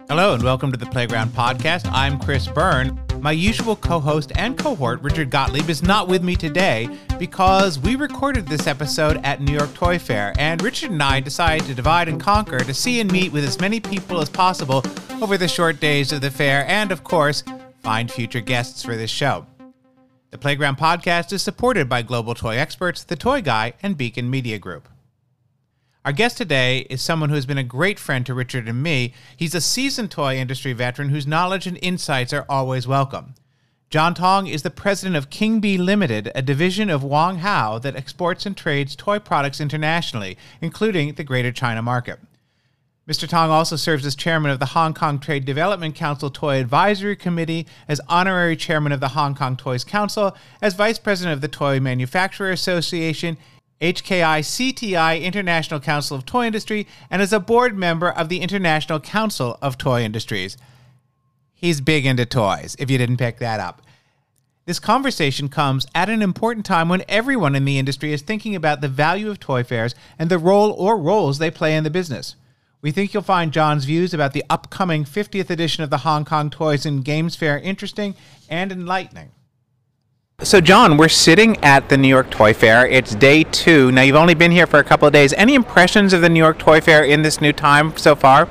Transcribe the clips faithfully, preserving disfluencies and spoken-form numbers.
Hello and welcome to the Playground Podcast. I'm Chris Byrne. My usual co-host and cohort, Richard Gottlieb, is not with me today because we recorded this episode at New York Toy Fair, and Richard and I decided to divide and conquer to see and meet with as many people as possible over the short days of the fair and, of course, find future guests for this show. The Playground Podcast is supported by Global Toy Experts, The Toy Guy, and Beacon Media Group. Our guest today is someone who has been a great friend to Richard and me. He's a seasoned toy industry veteran whose knowledge and insights are always welcome. John Tong is the president of King Bee Limited, a division of Wang Hao that exports and trades toy products internationally, including the Greater China market. Mister Tong also serves as chairman of the Hong Kong Trade Development Council Toy Advisory Committee, as honorary chairman of the Hong Kong Toys Council, as vice president of the Toy Manufacturer Association, H K I C T I International Council of Toy Industry, and as a board member of the International Council of Toy Industries. He's big into toys, if you didn't pick that up. This conversation comes at an important time when everyone in the industry is thinking about the value of toy fairs and the role or roles they play in the business. We think you'll find John's views about the upcoming fiftieth edition of the Hong Kong Toys and Games Fair interesting and enlightening. So, John, we're sitting at the New York Toy Fair. It's day two. Now, you've only been here for a couple of days. Any impressions of the New York Toy Fair in this new time so far?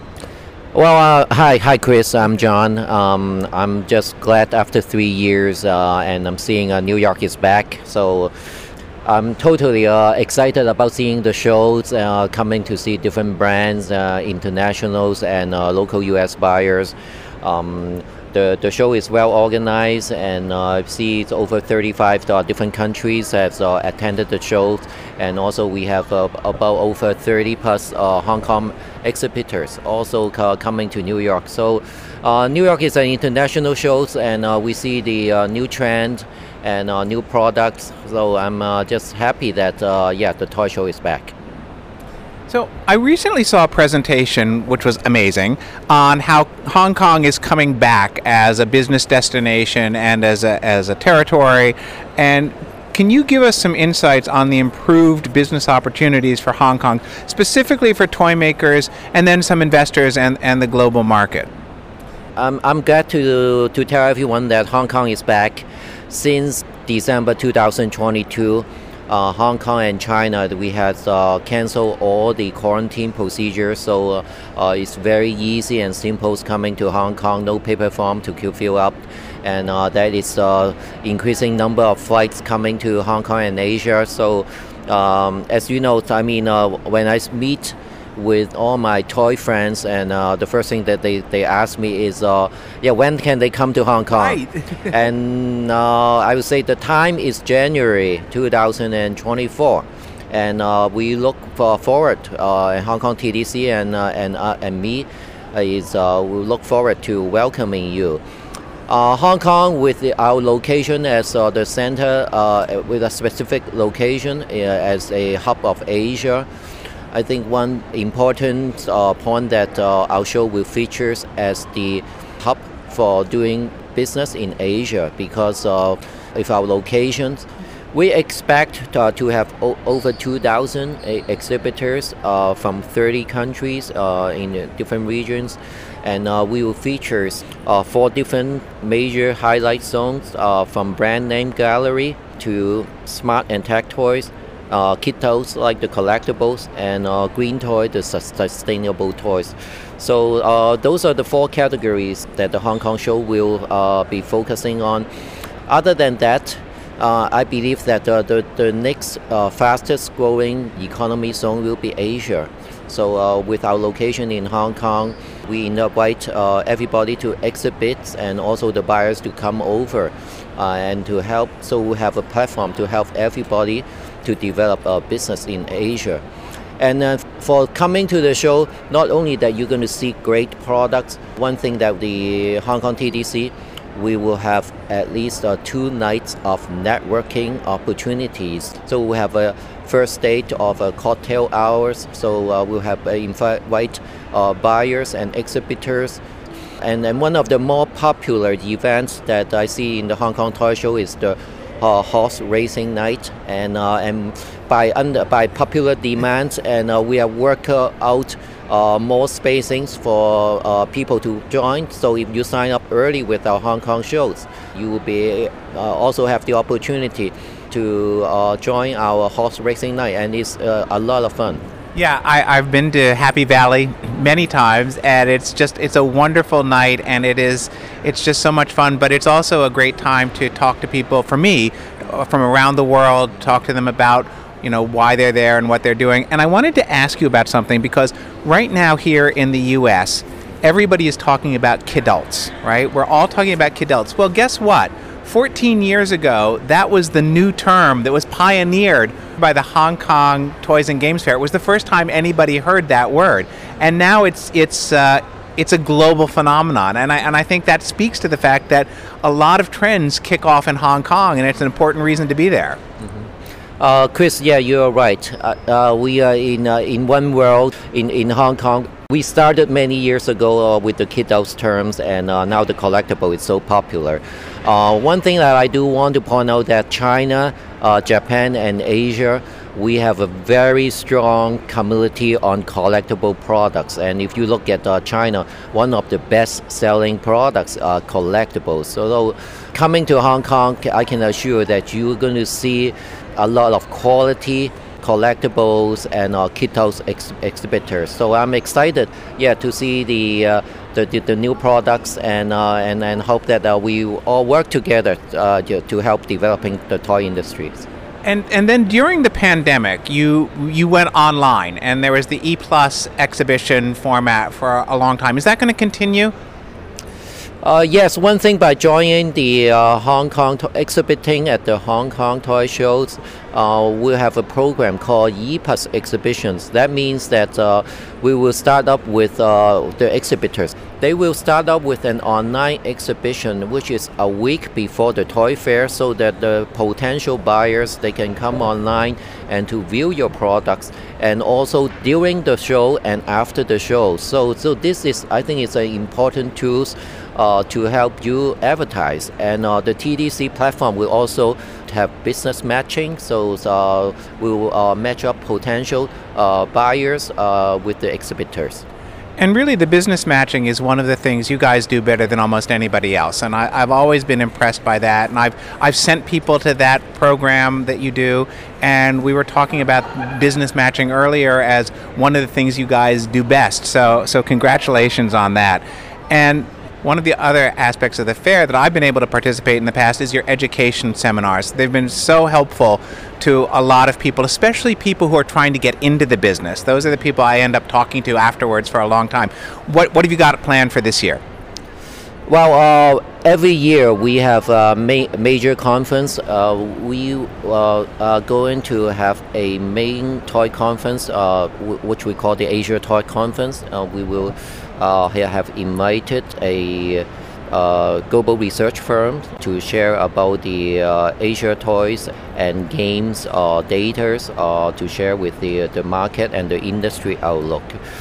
Well, uh, hi, hi, Chris. I'm John. Um, I'm just glad after three years, uh, and I'm seeing uh, New York is back. So, I'm totally uh, excited about seeing the shows, uh, coming to see different brands, uh, internationals, and uh, local U S buyers. Um, The, the show is well organized, and uh, I see it's over thirty-five uh, different countries have uh, attended the show, and also we have uh, about over thirty plus uh, Hong Kong exhibitors also uh, coming to New York. So uh, New York is an international show, and uh, we see the uh, new trend and uh, new products. So I'm uh, just happy that uh, yeah, the toy show is back. So I recently saw a presentation, which was amazing, on how Hong Kong is coming back as a business destination and as a, as a territory. And can you give us some insights on the improved business opportunities for Hong Kong, specifically for toy makers and then some investors and, and the global market? Um, I'm glad to, to tell everyone that Hong Kong is back. Since December two thousand twenty-two, Uh, Hong Kong and China, we had uh, canceled all the quarantine procedures, so uh, uh, it's very easy and simple coming to Hong Kong, no paper form to fill up, and uh, that is uh, increasing number of flights coming to Hong Kong and Asia. So um, as you know, I mean, uh, when I meet with all my toy friends, and uh, the first thing that they, they ask me is, uh, yeah, when can they come to Hong Kong? Right. And uh, I would say the time is January two thousand twenty-four, and uh, we look for forward. Uh, Hong Kong T D C and uh, and uh, and me uh, is uh, we look forward to welcoming you. Uh, Hong Kong, with the, our location as uh, the center, uh, with a specific location uh, as a hub of Asia. I think one important uh, point that uh, our show will feature as the hub for doing business in Asia, because uh, of our locations. We expect uh, to have o- over two thousand exhibitors uh, from thirty countries uh, in different regions, and uh, we will feature uh, four different major highlight zones, uh, from brand name gallery to smart and tech toys, Uh, kid toys like the collectibles, and uh, green toy, the sus- sustainable toys. So uh, those are the four categories that the Hong Kong show will uh, be focusing on. Other than that, uh, I believe that uh, the, the next uh, fastest growing economy zone will be Asia. So uh, with our location in Hong Kong, we invite uh, everybody to exhibit, and also the buyers to come over uh, and to help. So we have a platform to help everybody to develop a business in Asia. And uh, for coming to the show, not only that you're going to see great products, one thing that the Hong Kong T D C, we will have at least uh, two nights of networking opportunities. So we have a first stage of uh, cocktail hours. So uh, we'll have uh, invite uh, buyers and exhibitors. And then one of the more popular events that I see in the Hong Kong Toy Show is the uh, horse racing night. And uh, and by under by popular demands, and uh, we have worked uh, out uh, more spacings for uh, people to join. So if you sign up early with our Hong Kong shows, you will be uh, also have the opportunity to uh, join our horse racing night, and it's uh, a lot of fun. Yeah, I, I've been to Happy Valley many times, and it's just it's a wonderful night, and it is it's just so much fun. But it's also a great time to talk to people. For me, from around the world, talk to them about you know why they're there and what they're doing. And I wanted to ask you about something, because right now here in the U S, everybody is talking about kidults, right? We're all talking about kidults. Well, guess what? fourteen years ago, that was the new term that was pioneered by the Hong Kong Toys and Games Fair. It was the first time anybody heard that word, and now it's it's uh, it's a global phenomenon. And I and I think that speaks to the fact that a lot of trends kick off in Hong Kong, and it's an important reason to be there. Mm-hmm. uh, Chris, yeah, you're right. Uh, uh, we are in uh, in one world in in Hong Kong. We started many years ago uh, with the kidults terms, and uh, now the collectible is so popular. Uh, one thing that I do want to point out that China, uh, Japan, and Asia, we have a very strong community on collectible products. And if you look at uh, China, one of the best-selling products are collectibles. So coming to Hong Kong, I can assure that you're going to see a lot of quality collectibles and uh, kidults ex- exhibitors. So I'm excited, yeah, to see the uh, the, the, the new products, and uh, and and hope that uh, we all work together uh, to help developing the toy industries. And and then during the pandemic, you you went online, and there was the E Plus exhibition format for a long time. Is that going to continue? Uh, yes, one thing, by joining the uh, Hong Kong to- exhibiting at the Hong Kong toy shows, uh, we have a program called E Plus Exhibitions. That means that uh, we will start up with uh, the exhibitors. They will start up with an online exhibition, which is a week before the toy fair, so that the potential buyers, they can come online and to view your products, and also during the show and after the show. So, so this is, I think, it's an important tool Uh, to help you advertise. And uh, the T D C platform will also have business matching, so uh, we will uh, match up potential uh, buyers uh, with the exhibitors. And really, the business matching is one of the things you guys do better than almost anybody else. And I, I've always been impressed by that. And I've I've sent people to that program that you do. And we were talking about business matching earlier as one of the things you guys do best. So so congratulations on that. And one of the other aspects of the fair that I've been able to participate in the past is your education seminars. They've been so helpful to a lot of people, especially people who are trying to get into the business. Those are the people I end up talking to afterwards for a long time. What what have you got planned for this year? Well, uh, every year we have a ma- major conference. Uh, we uh, are going to have a main toy conference, uh, w- which we call the Asia Toy Conference. Uh, we will uh, have invited a uh, global research firm to share about the uh, Asia toys and games uh, data uh, to share with the, the market and the industry outlook.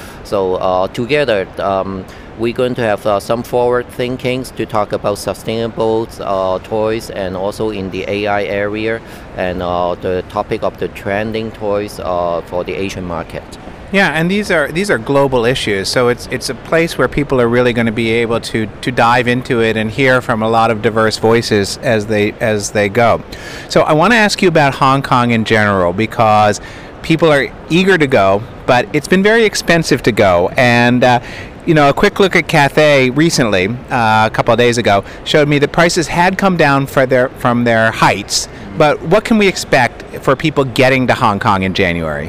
So uh, together, um, we're going to have uh, some forward thinkings to talk about sustainable uh, toys, and also in the A I area, and uh, the topic of the trending toys uh, for the Asian market. Yeah, and these are these are global issues, so it's it's a place where people are really going to be able to to dive into it and hear from a lot of diverse voices as they as they go. So I want to ask you about Hong Kong in general, because people are eager to go, but it's been very expensive to go. And uh, you know, a quick look at Cathay recently, uh, a couple of days ago, showed me that prices had come down for their from their heights. But what can we expect for people getting to Hong Kong in January?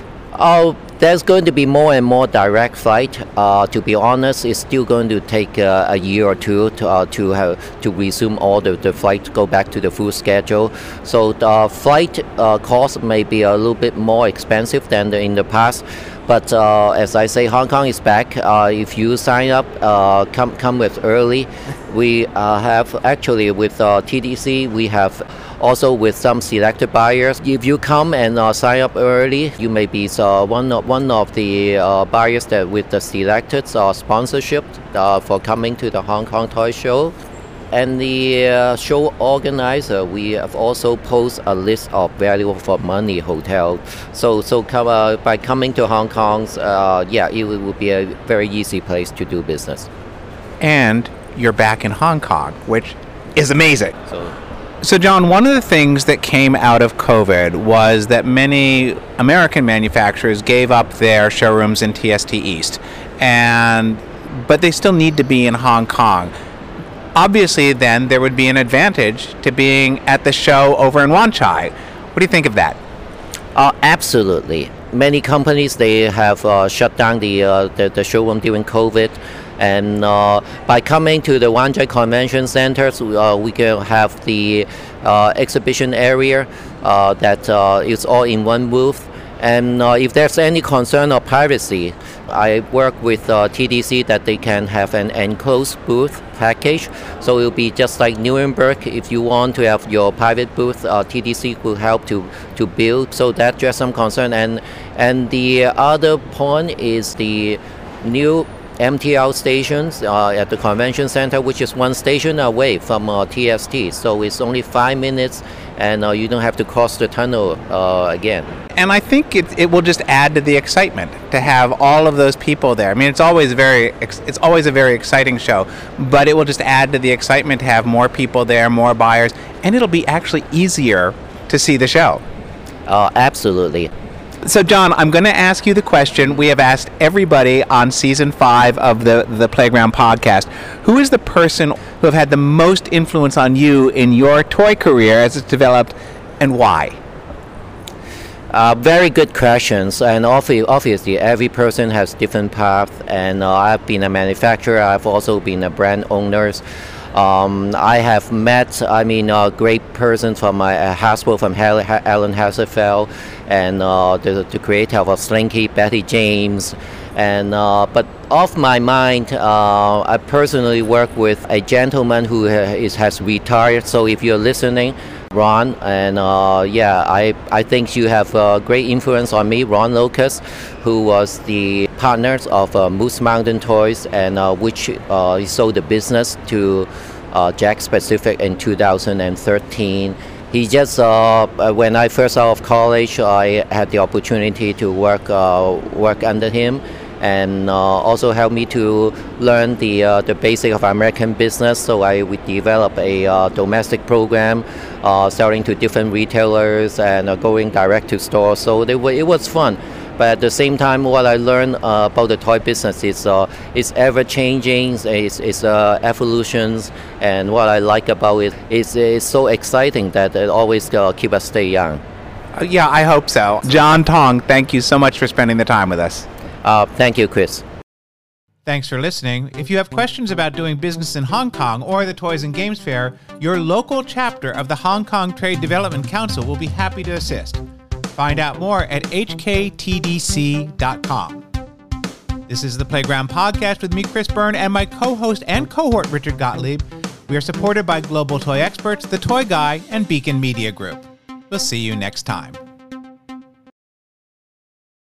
Oh, there's going to be more and more direct flight. Uh, to be honest, it's still going to take uh, a year or two to uh, to have to resume all the, the flights, go back to the full schedule. So the flight uh, cost may be a little bit more expensive than the, in the past. But uh, as I say, Hong Kong is back. Uh, if you sign up, uh, come come with early. We uh, have actually with uh, T D C, we have also with some selected buyers. If you come and uh, sign up early, you may be uh, one of one of the uh, buyers that with the selected uh, sponsorship uh, for coming to the Hong Kong Toy Show. and the uh, show organizer, we have also posted a list of value for money hotels. So, so come, uh, by coming to Hong Kong, uh, yeah, it will be a very easy place to do business. And you're back in Hong Kong, which is amazing. So, So, John, one of the things that came out of COVID was that many American manufacturers gave up their showrooms in T S T East, and but they still need to be in Hong Kong. Obviously, then, there would be an advantage to being at the show over in Wan Chai. What do you think of that? Uh, absolutely. Many companies, they have uh, shut down the, uh, the the showroom during COVID. And uh, by coming to the Wan Chai Convention Center, uh, we can have the uh, exhibition area uh, that uh, is all in one booth. And uh, if there's any concern of privacy, I work with uh, T D C that they can have an enclosed booth package. So it will be just like Nuremberg. If you want to have your private booth, uh, T D C will help to, to build. So that's just some concern. And, and the other point is the new M T L stations uh, at the convention center, which is one station away from uh, T S T. So it's only five minutes, and uh, you don't have to cross the tunnel uh, again. And I think it it will just add to the excitement to have all of those people there. I mean, it's always very it's always a very exciting show, but it will just add to the excitement to have more people there, more buyers, and it'll be actually easier to see the show. Uh, absolutely. So, John, I'm going to ask you the question we have asked everybody on season five of the, the Playground podcast. Who is the person who have had the most influence on you in your toy career as it's developed, and why? Uh, very good questions, and obvi- obviously every person has different paths, and uh, I've been a manufacturer, I've also been a brand owner. Um, I have met, I mean, a great person from my uh, Hasbro, from Hel- Alan Hasselfeld, and uh, the, the creator of Slinky, Betty James. And uh, but off my mind, uh, I personally work with a gentleman who ha- is, has retired. So if you're listening, Ron, and uh, yeah, I, I think you have a great influence on me, Ron Locust, who was the partners of uh, Moose Mountain Toys, and uh, which uh, he sold the business to uh, Jakks Pacific in two thousand thirteen. He just, uh, when I first out of college, I had the opportunity to work uh, work under him, and uh, also helped me to learn the uh, the basic of American business. So I would develop a uh, domestic program, uh, selling to different retailers and uh, going direct to stores. So they were, it was fun. But at the same time, what I learned uh, about the toy business is uh, it's ever changing, it's, it's uh, evolutions, and what I like about it is it's so exciting that it always uh, keep us stay young. Uh, yeah, I hope so. John Tong, thank you so much for spending the time with us. Uh, thank you, Chris. Thanks for listening. If you have questions about doing business in Hong Kong or the Toys and Games Fair, your local chapter of the Hong Kong Trade Development Council will be happy to assist. Find out more at h k t d c dot com. This is the Playground Podcast with me, Chris Byrne, and my co-host and cohort, Richard Gottlieb. We are supported by global toy experts, The Toy Guy, and Beacon Media Group. We'll see you next time.